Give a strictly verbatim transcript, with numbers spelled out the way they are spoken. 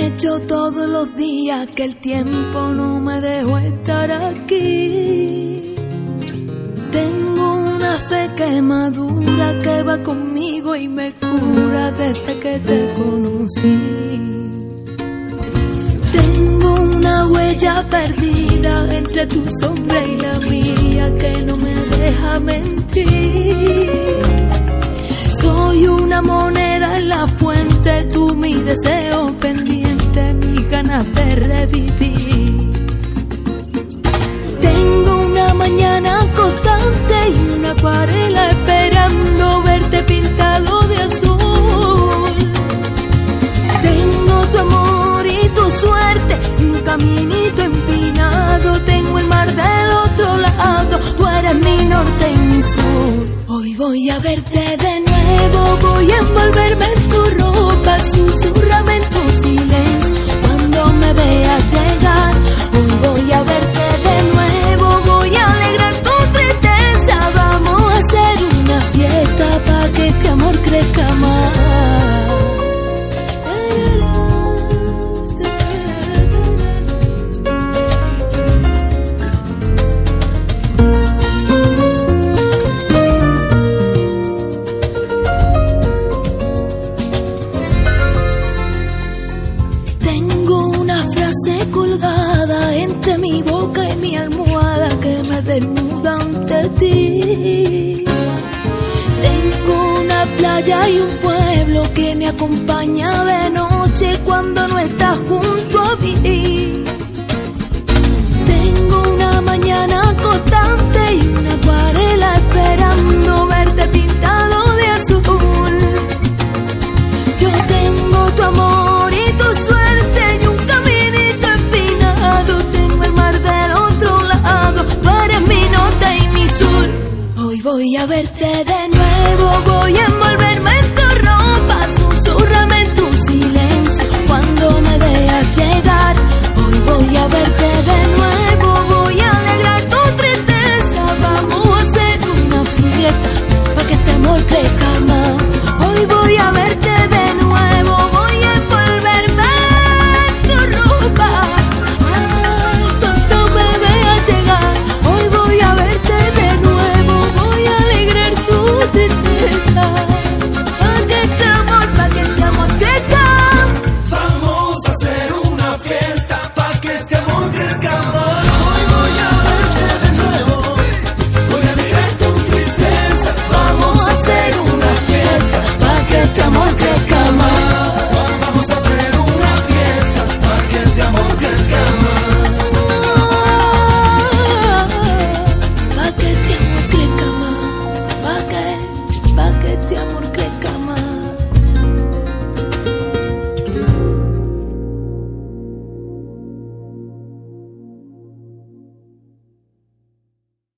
hecho todos los días que el tiempo no me dejó estar aquí. Tengo una fe que madura, que va conmigo y me cura desde que te conocí. Tengo una huella perdida entre tu sombra y la mía que no me deja mentir. Soy una moneda en la fuente, tú mi deseo pendiente, mis ganas de revivir. Tengo una mañana constante y una acuarela esperando verte pintado de azul. Tengo tu amor y tu suerte y un caminito empinado. Tengo el mar del otro lado, tú eres mi norte y mi sur. Hoy voy a verte de nuevo, voy a envolverme en tu ropa, susurrame en tu silencio cuando me veas llegar. Hoy voy a verte de nuevo, voy a alegrar tu tristeza. Vamos a hacer una fiesta pa' que este amor crezca más. Colgada entre mi boca y mi almohada que me desnuda ante ti. Tengo una playa y un pueblo que me acompaña de noche cuando no estás junto a mí.